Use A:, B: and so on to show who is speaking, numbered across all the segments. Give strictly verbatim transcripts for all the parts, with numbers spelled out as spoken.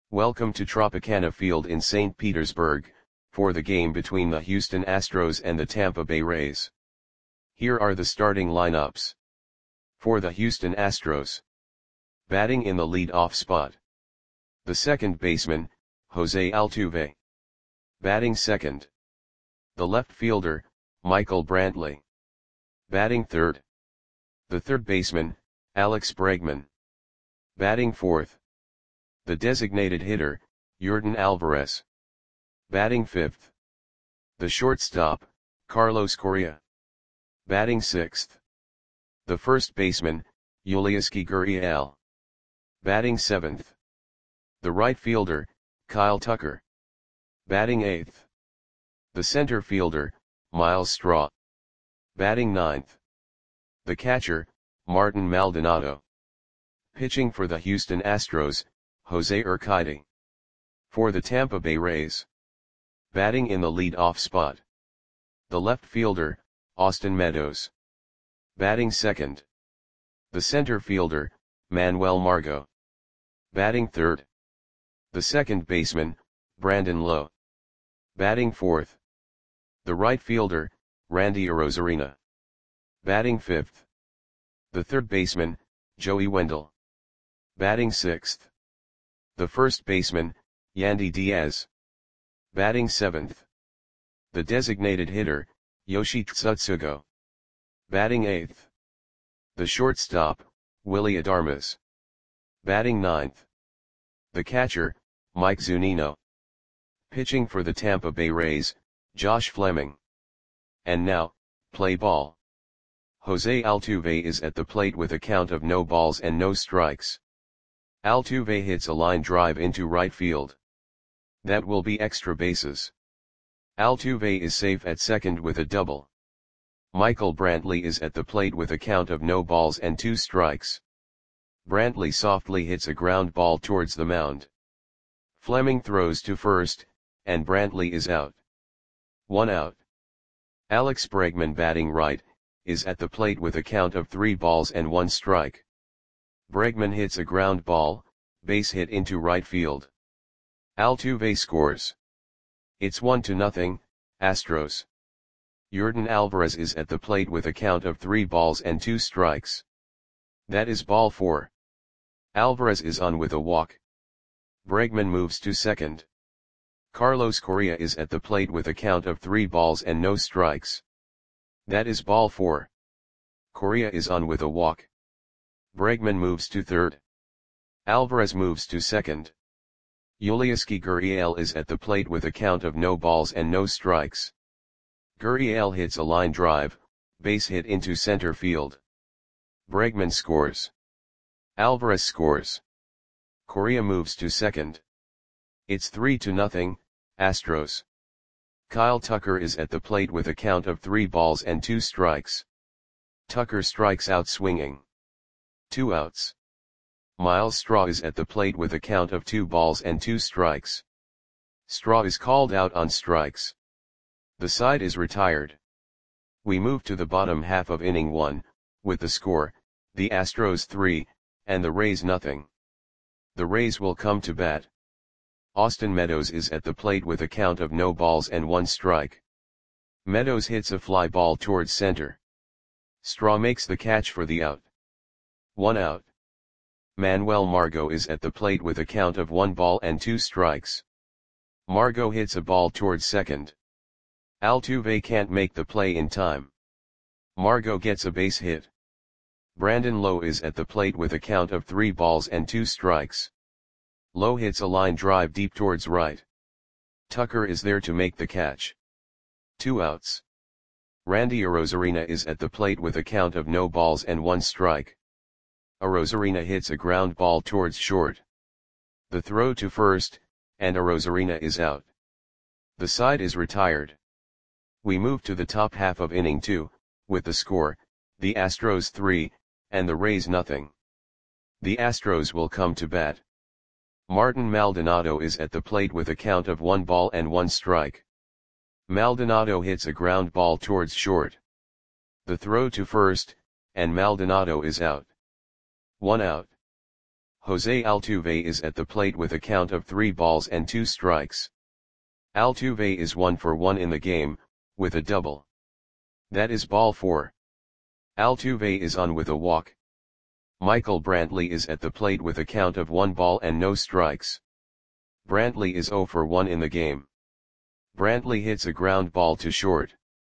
A: Welcome to Tropicana Field in Saint Petersburg, for the game between the Houston Astros and the Tampa Bay Rays. Here are the starting lineups. For the Houston Astros. Batting in the lead-off spot. The second baseman, Jose Altuve. Batting second. The left fielder, Michael Brantley. Batting third. The third baseman, Alex Bregman. Batting fourth. The designated hitter, Yordan Alvarez. Batting fifth. The shortstop, Carlos Correa. Batting sixth. The first baseman, Yulieski Gurriel. Batting seventh. The right fielder, Kyle Tucker. Batting eighth. The center fielder, Myles Straw. Batting ninth. The catcher, Martin Maldonado. Pitching for the Houston Astros, Jose Urquidy. For the Tampa Bay Rays. Batting in the lead-off spot. The left fielder, Austin Meadows. Batting second. The center fielder, Manuel Margot. Batting third. The second baseman, Brandon Lowe. Batting fourth. The right fielder, Randy Arozarena. Batting fifth. The third baseman, Joey Wendle. Batting sixth. The first baseman, Yandy Diaz. Batting seventh. The designated hitter, Yoshi Tsutsugo. Batting eighth. The shortstop, Willy Adames. Batting ninth. The catcher, Mike Zunino. Pitching for the Tampa Bay Rays, Josh Fleming. And now, play ball. Jose Altuve is at the plate with a count of no balls and no strikes. Altuve hits a line drive into right field. That will be extra bases. Altuve is safe at second with a double. Michael Brantley is at the plate with a count of no balls and two strikes. Brantley softly hits a ground ball towards the mound. Fleming throws to first, and Brantley is out. One out. Alex Bregman, batting right, is at the plate with a count of three balls and one strike. Bregman hits a ground ball, base hit into right field. Altuve scores. It's one to nothing, Astros. Yordan Alvarez is at the plate with a count of three balls and two strikes. That is ball four. Alvarez is on with a walk. Bregman moves to second. Carlos Correa is at the plate with a count of three balls and no strikes. That is ball four. Correa is on with a walk. Bregman moves to third. Alvarez moves to second. Yulieski Gurriel is at the plate with a count of no balls and no strikes. Gurriel hits a line drive, base hit into center field. Bregman scores. Alvarez scores. Correa moves to second. It's three to nothing, Astros. Kyle Tucker is at the plate with a count of three balls and two strikes. Tucker strikes out swinging. Two outs. Myles Straw is at the plate with a count of two balls and two strikes. Straw is called out on strikes. The side is retired. We move to the bottom half of inning one, with the score, the Astros three, and the Rays nothing. The Rays will come to bat. Austin Meadows is at the plate with a count of no balls and one strike. Meadows hits a fly ball towards center. Straw makes the catch for the out. One out. Manuel Margot is at the plate with a count of one ball and two strikes. Margot hits a ball towards second. Altuve can't make the play in time. Margot gets a base hit. Brandon Lowe is at the plate with a count of three balls and two strikes. Lowe hits a line drive deep towards right. Tucker is there to make the catch. Two outs. Randy Arozarena is at the plate with a count of no balls and one strike. Arozarena hits a ground ball towards short. The throw to first, and Arozarena is out. The side is retired. We move to the top half of inning two, with the score, the Astros three, and the Rays nothing. The Astros will come to bat. Martin Maldonado is at the plate with a count of one ball and one strike. Maldonado hits a ground ball towards short. The throw to first, and Maldonado is out. One out. Jose Altuve is at the plate with a count of three balls and two strikes. Altuve is one for one in the game, with a double. That is ball four. Altuve is on with a walk. Michael Brantley is at the plate with a count of one ball and no strikes. Brantley is zero for one in the game. Brantley hits a ground ball to short.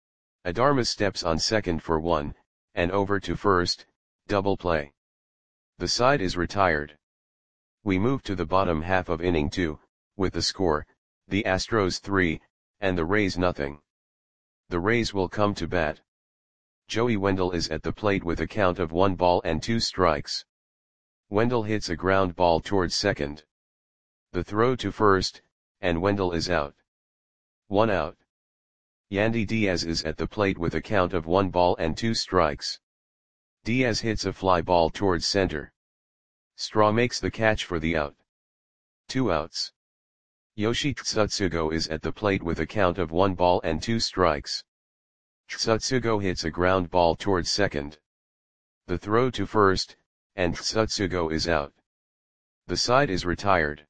A: Adarma steps on second for one, and over to first, double play. The side is retired. We move to the bottom half of inning two, with the score, the Astros three, and the Rays nothing. The Rays will come to bat. Joey Wendle is at the plate with a count of one ball and two strikes. Wendle hits a ground ball towards second. The throw to first, and Wendle is out. One out. Yandy Diaz is at the plate with a count of one ball and two strikes. Diaz hits a fly ball towards center. Straw makes the catch for the out. Two outs. Yoshi Tsutsugo is at the plate with a count of one ball and two strikes. Tsutsugo hits a ground ball towards second. The throw to first, and Tsutsugo is out. The side is retired.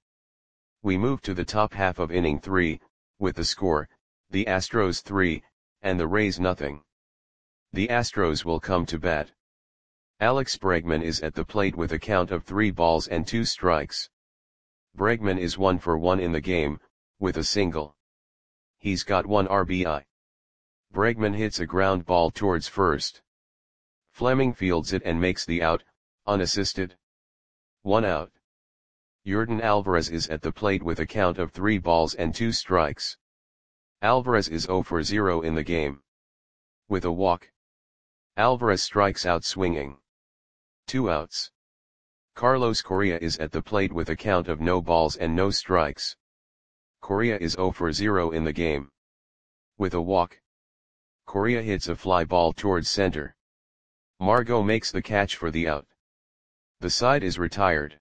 A: We move to the top half of inning three, with the score, the Astros three, and the Rays nothing. The Astros will come to bat. Alex Bregman is at the plate with a count of three balls and two strikes. Bregman is one for one in the game, with a single. He's got one R B I. Bregman hits a ground ball towards first. Fleming fields it and makes the out, unassisted. One out. Yordan Alvarez is at the plate with a count of three balls and two strikes. Alvarez is zero for zero in the game. With a walk. Alvarez strikes out swinging. Two outs. Carlos Correa is at the plate with a count of no balls and no strikes. Correa is zero for zero in the game. With a walk. Correa hits a fly ball towards center. Margot makes the catch for the out. The side is retired.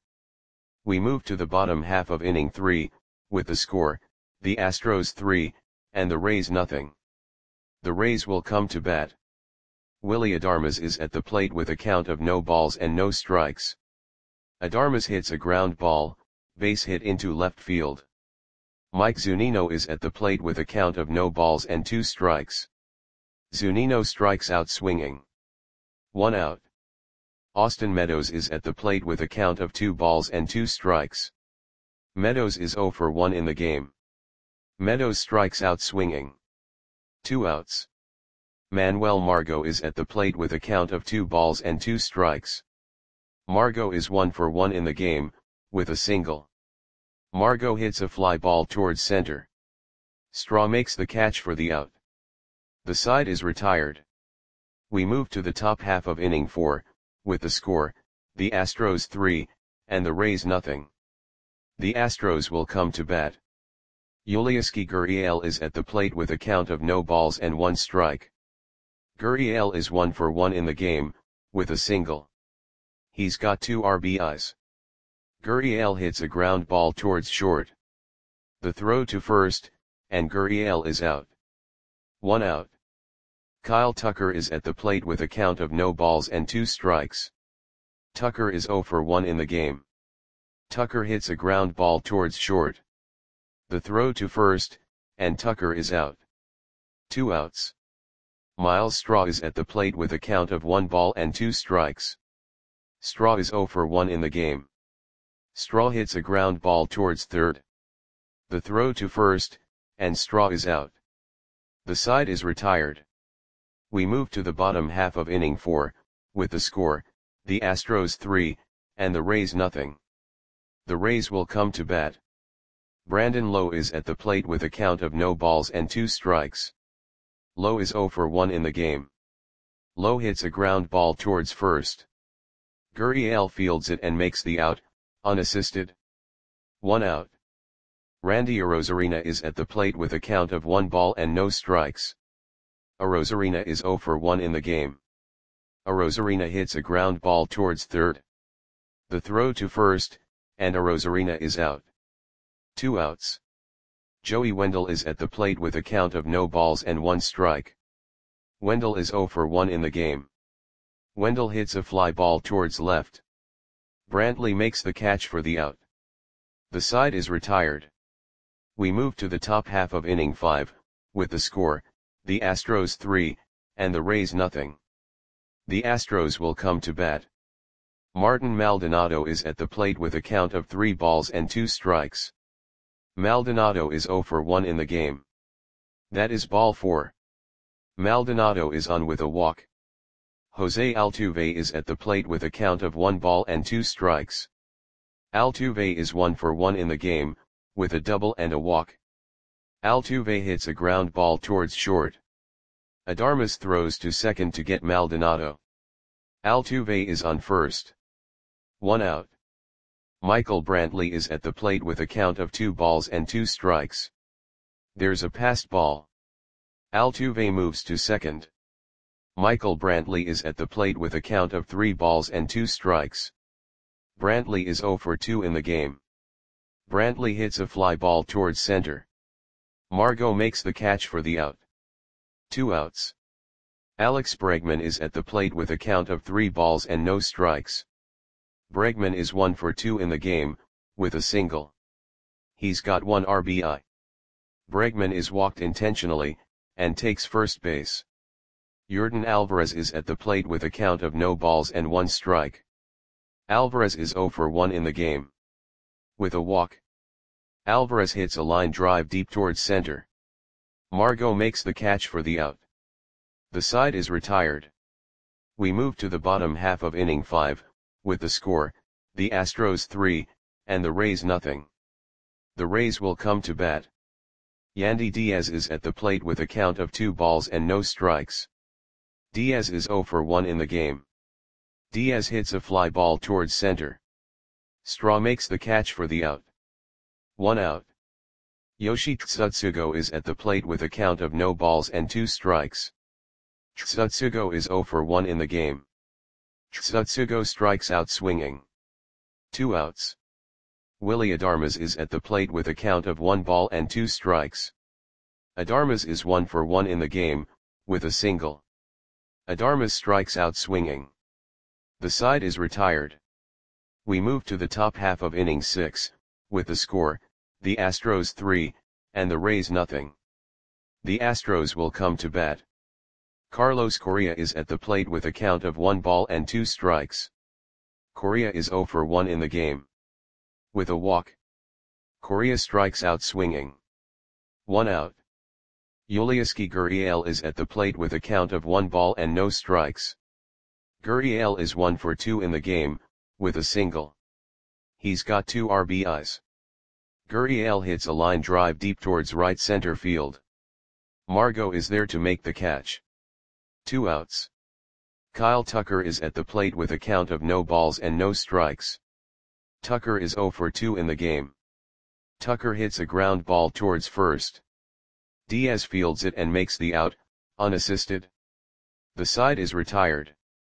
A: We move to the bottom half of inning three, with the score, the Astros three, and the Rays nothing. The Rays will come to bat. Willy Adames is at the plate with a count of no balls and no strikes. Adames hits a ground ball, base hit into left field. Mike Zunino is at the plate with a count of no balls and two strikes. Zunino strikes out swinging. One out. Austin Meadows is at the plate with a count of two balls and two strikes. Meadows is zero for one in the game. Meadows strikes out swinging. Two outs. Manuel Margot is at the plate with a count of two balls and two strikes. Margot is one for one in the game, with a single. Margot hits a fly ball towards center. Straw makes the catch for the out. The side is retired. We move to the top half of inning four, with the score, the Astros three, and the Rays nothing. The Astros will come to bat. Yulieski Gurriel is at the plate with a count of no balls and one strike. Gurriel is one for one in the game, with a single. He's got two R B Is. Gurriel hits a ground ball towards short. The throw to first, and Gurriel is out. One out. Kyle Tucker is at the plate with a count of no balls and two strikes. Tucker is zero for one in the game. Tucker hits a ground ball towards short. The throw to first, and Tucker is out. Two outs. Miles Straw is at the plate with a count of one ball and two strikes. Straw is zero for one in the game. Straw hits a ground ball towards third. The throw to first, and Straw is out. The side is retired. We move to the bottom half of inning four, with the score, the Astros three, and the Rays nothing. The Rays will come to bat. Brandon Lowe is at the plate with a count of no balls and two strikes. Lowe is zero for one in the game. Lowe hits a ground ball towards first. Gurriel fields it and makes the out, unassisted. One out. Randy Arozarena is at the plate with a count of one ball and no strikes. Arozarena is zero for one in the game. Arozarena hits a ground ball towards third. The throw to first, and Arozarena is out. Two outs. Joey Wendle is at the plate with a count of no balls and one strike. Wendle is zero for one in the game. Wendle hits a fly ball towards left. Brantley makes the catch for the out. The side is retired. We move to the top half of inning five, with the score, the Astros three, and the Rays nothing. The Astros will come to bat. Martin Maldonado is at the plate with a count of three balls and two strikes. Maldonado is zero for one in the game. That is ball four. Maldonado is on with a walk. Jose Altuve is at the plate with a count of one ball and two strikes. Altuve is one for one in the game, with a double and a walk. Altuve hits a ground ball towards short. Adarmas throws to second to get Maldonado. Altuve is on first. One out. Michael Brantley is at the plate with a count of two balls and two strikes. There's a passed ball. Altuve moves to second. Michael Brantley is at the plate with a count of three balls and two strikes. Brantley is zero for two in the game. Brantley hits a fly ball towards center. Margot makes the catch for the out. Two outs. Alex Bregman is at the plate with a count of three balls and no strikes. Bregman is one for two in the game, with a single. He's got one R B I. Bregman is walked intentionally, and takes first base. Yordan Alvarez is at the plate with a count of no balls and one strike. Alvarez is zero for one in the game. With a walk. Alvarez hits a line drive deep towards center. Margot makes the catch for the out. The side is retired. We move to the bottom half of inning five, with the score, the Astros three, and the Rays nothing. The Rays will come to bat. Yandy Diaz is at the plate with a count of two balls and no strikes. Diaz is zero for one in the game. Diaz hits a fly ball towards center. Straw makes the catch for the out. One out. Yoshi Tsutsugo is at the plate with a count of no balls and two strikes. Tsutsugo is zero for one in the game. Tsutsugo strikes out swinging. Two outs. Willy Adarmas is at the plate with a count of one ball and two strikes. Adarmas is one for one in the game, with a single. Adarmas strikes out swinging. The side is retired. We move to the top half of inning six, with the score, the Astros three, and the Rays nothing. The Astros will come to bat. Carlos Correa is at the plate with a count of one ball and two strikes. Correa is zero for one in the game. With a walk. Correa strikes out swinging. One out. Yulieski Gurriel is at the plate with a count of one ball and no strikes. Gurriel is one for two in the game, with a single. He's got two R B Is. Gurriel hits a line drive deep towards right center field. Margot is there to make the catch. Two outs. Kyle Tucker is at the plate with a count of no balls and no strikes. Tucker is zero for two in the game. Tucker hits a ground ball towards first. Diaz fields it and makes the out, unassisted. The side is retired.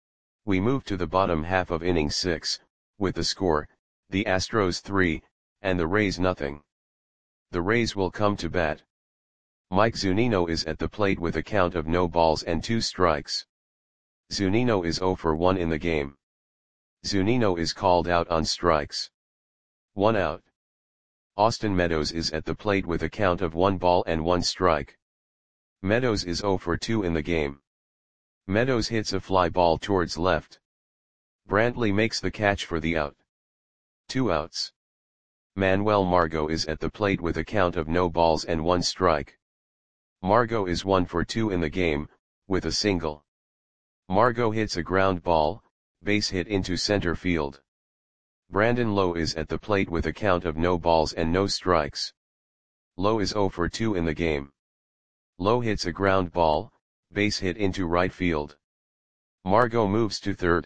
A: We move to the bottom half of inning six, with the score, the Astros three, and the Rays nothing. The Rays will come to bat. Mike Zunino is at the plate with a count of no balls and two strikes. Zunino is zero for one in the game. Zunino is called out on strikes. One out. Austin Meadows is at the plate with a count of one ball and one strike. Meadows is zero for two in the game. Meadows hits a fly ball towards left. Brantley makes the catch for the out. Two outs. Manuel Margot is at the plate with a count of no balls and one strike. Margot is one for two in the game, with a single. Margot hits a ground ball, base hit into center field. Brandon Lowe is at the plate with a count of no balls and no strikes. Lowe is zero for two in the game. Lowe hits a ground ball, base hit into right field. Margot moves to third.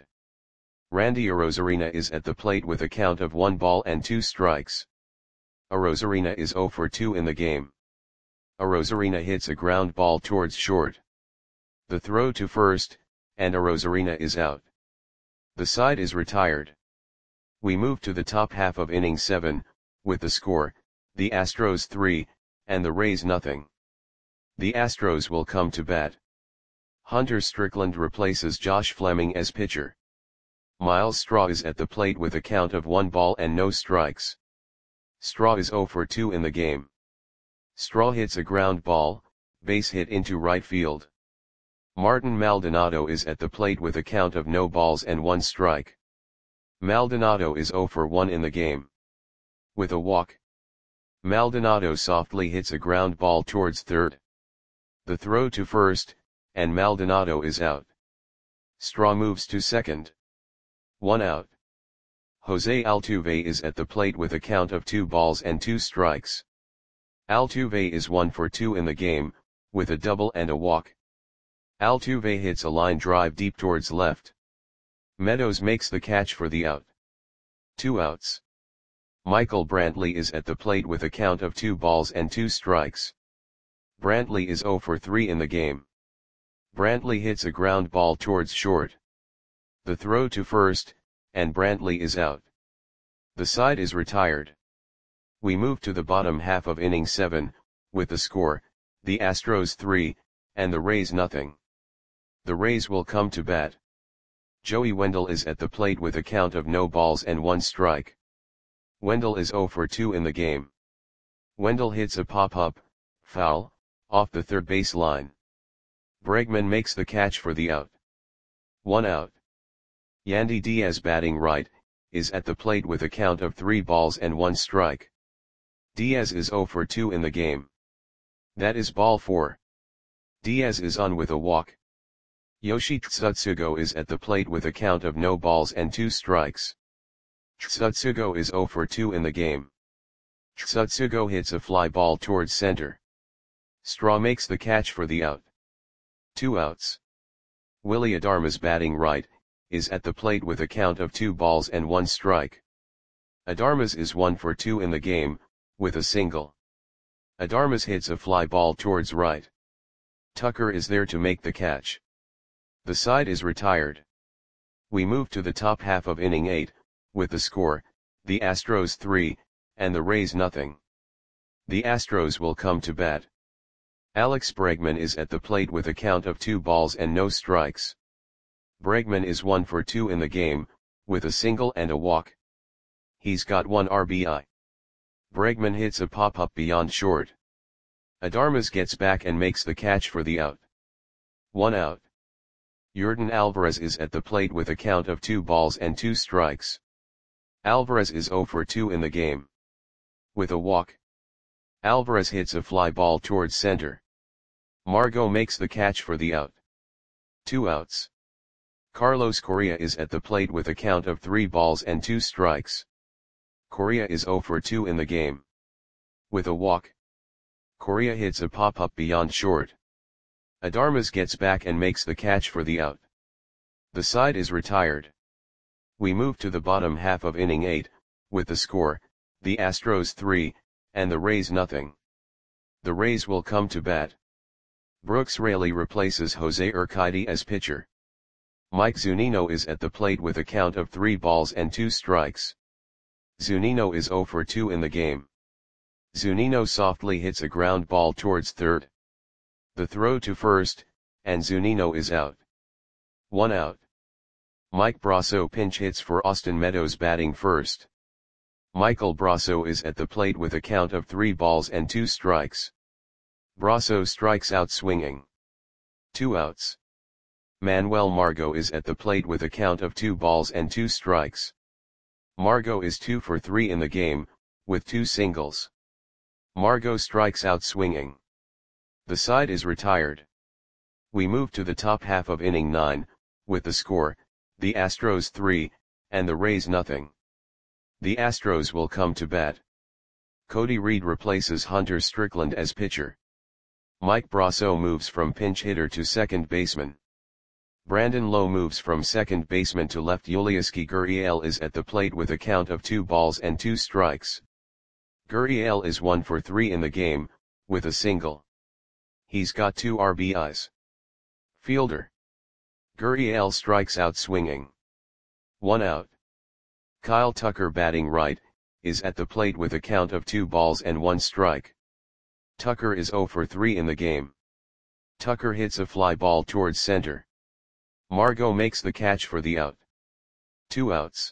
A: Randy Arozarena is at the plate with a count of one ball and two strikes. Arozarena is zero for two in the game. Arozarena hits a ground ball towards short. The throw to first, and Arozarena is out. The side is retired. We move to the top half of inning seven, with the score, the Astros three, and the Rays nothing. The Astros will come to bat. Hunter Strickland replaces Josh Fleming as pitcher. Miles Straw is at the plate with a count of one ball and no strikes. Straw is zero for two in the game. Straw hits a ground ball, base hit into right field. Martin Maldonado is at the plate with a count of no balls and one strike. Maldonado is zero for one in the game. With a walk, Maldonado softly hits a ground ball towards third. The throw to first, and Maldonado is out. Straw moves to second. One out. Jose Altuve is at the plate with a count of two balls and two strikes. Altuve is one for two in the game, with a double and a walk. Altuve hits a line drive deep towards left. Meadows makes the catch for the out. Two outs. Michael Brantley is at the plate with a count of two balls and two strikes. Brantley is zero for three in the game. Brantley hits a ground ball towards short. The throw to first, and Brantley is out. The side is retired. We move to the bottom half of inning seven, with the score, the Astros three, and the Rays nothing. The Rays will come to bat. Joey Wendell is at the plate with a count of no balls and one strike. Wendell is zero for two in the game. Wendell hits a pop-up, foul, off the third base line. Bregman makes the catch for the out. One out. Yandy Diaz, batting right, is at the plate with a count of three balls and one strike. Diaz is zero for two in the game. That is ball four. Diaz is on with a walk. Yoshi Tsutsugo is at the plate with a count of no balls and two strikes. Tsutsugo is zero for two in the game. Tsutsugo hits a fly ball towards center. Straw makes the catch for the out. Two outs. Willy Adames, batting right, is at the plate with a count of two balls and one strike. Adames is one for two in the game, with a single. Adames hits a fly ball towards right. Tucker is there to make the catch. The side is retired. We move to the top half of inning eight, with the score, the Astros three, and the Rays nothing. The Astros will come to bat. Alex Bregman is at the plate with a count of two balls and no strikes. Bregman is one for two in the game, with a single and a walk. He's got one R B I. Bregman hits a pop-up beyond short. Adames gets back and makes the catch for the out. One out. Yordan Alvarez is at the plate with a count of two balls and two strikes. Alvarez is zero for two in the game. With a walk, Alvarez hits a fly ball towards center. Margot makes the catch for the out. Two outs. Carlos Correa is at the plate with a count of three balls and two strikes. Correa is zero for two in the game. With a walk, Correa hits a pop-up beyond short. Adames gets back and makes the catch for the out. The side is retired. We move to the bottom half of inning eight, with the score, the Astros three, and the Rays nothing. The Rays will come to bat. Brooks Raley replaces Jose Urquidy as pitcher. Mike Zunino is at the plate with a count of three balls and two strikes. Zunino is zero for two in the game. Zunino softly hits a ground ball towards third. The throw to first, and Zunino is out. One out. Mike Brasso pinch hits for Austin Meadows, batting first. Michael Brasso is at the plate with a count of three balls and two strikes. Brasso strikes out swinging. Two outs. Manuel Margot is at the plate with a count of two balls and two strikes. Margot is two for three in the game, with two singles. Margot strikes out swinging. The side is retired. We move to the top half of inning nine, with the score, the Astros three, and the Rays nothing. The Astros will come to bat. Cody Reed replaces Hunter Strickland as pitcher. Mike Brasso moves from pinch hitter to second baseman. Brandon Lowe moves from second baseman to left. Yulieski Gurriel is at the plate with a count of two balls and two strikes. Gurriel is one for three in the game, with a single. He's got two R B Is. Fielder. Gurriel strikes out swinging. One out. Kyle Tucker, batting right, is at the plate with a count of two balls and one strike. Tucker is zero for three in the game. Tucker hits a fly ball towards center. Margot makes the catch for the out. Two outs.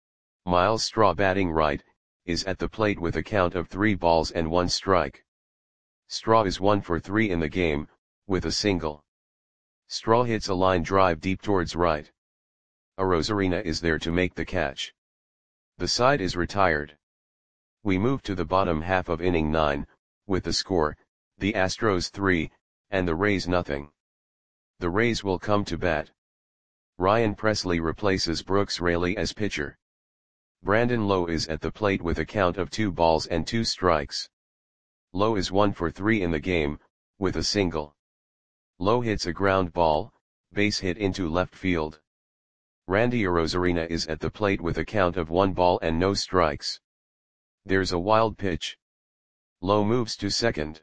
A: Miles Straw batting right, is at the plate with a count of three balls and one strike. Straw is one for three in the game, with a single. Straw hits a line drive deep towards right. Arozarena is there to make the catch. The side is retired. We move to the bottom half of inning nine, with the score, the Astros three, and the Rays nothing. The Rays will come to bat. Ryan Presley replaces Brooks Raley as pitcher. Brandon Lowe is at the plate with a count of two balls and two strikes. Lowe is one for three in the game, with a single. Lowe hits a ground ball, base hit into left field. Randy Arozarena is at the plate with a count of one ball and no strikes. There's a wild pitch. Lowe moves to second.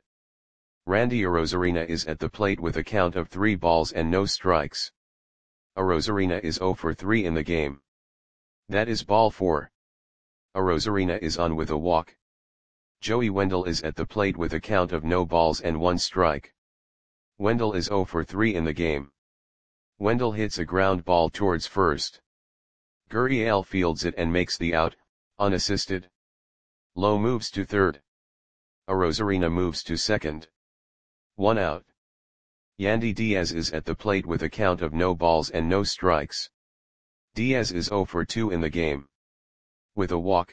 A: Randy Arozarena is at the plate with a count of three balls and no strikes. Arozarena is zero for three in the game. That is ball four. Arozarena is on with a walk. Joey Wendell is at the plate with a count of no balls and one strike. Wendell is zero for three in the game. Wendell hits a ground ball towards first. Gurriel fields it and makes the out, unassisted. Lowe moves to third. Arozarena moves to second. One out. Yandy Diaz is at the plate with a count of no balls and no strikes. Diaz is zero for two in the game. With a walk.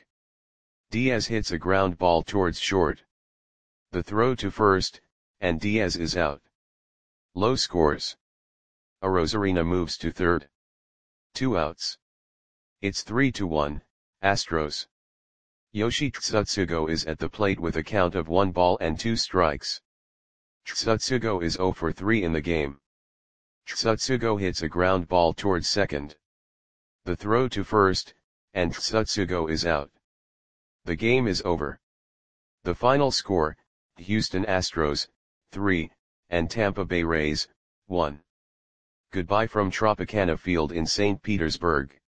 A: Diaz hits a ground ball towards short. The throw to first, and Diaz is out. Lowe scores. Arozarena moves to third. Two outs. It's three to one, Astros. Yoshi Tsutsugo is at the plate with a count of one ball and two strikes. Tsutsugo is zero for three in the game. Tsutsugo hits a ground ball towards second. The throw to first, and Tsutsugo is out. The game is over. The final score, Houston Astros, three, and Tampa Bay Rays, one. Goodbye from Tropicana Field in Saint Petersburg.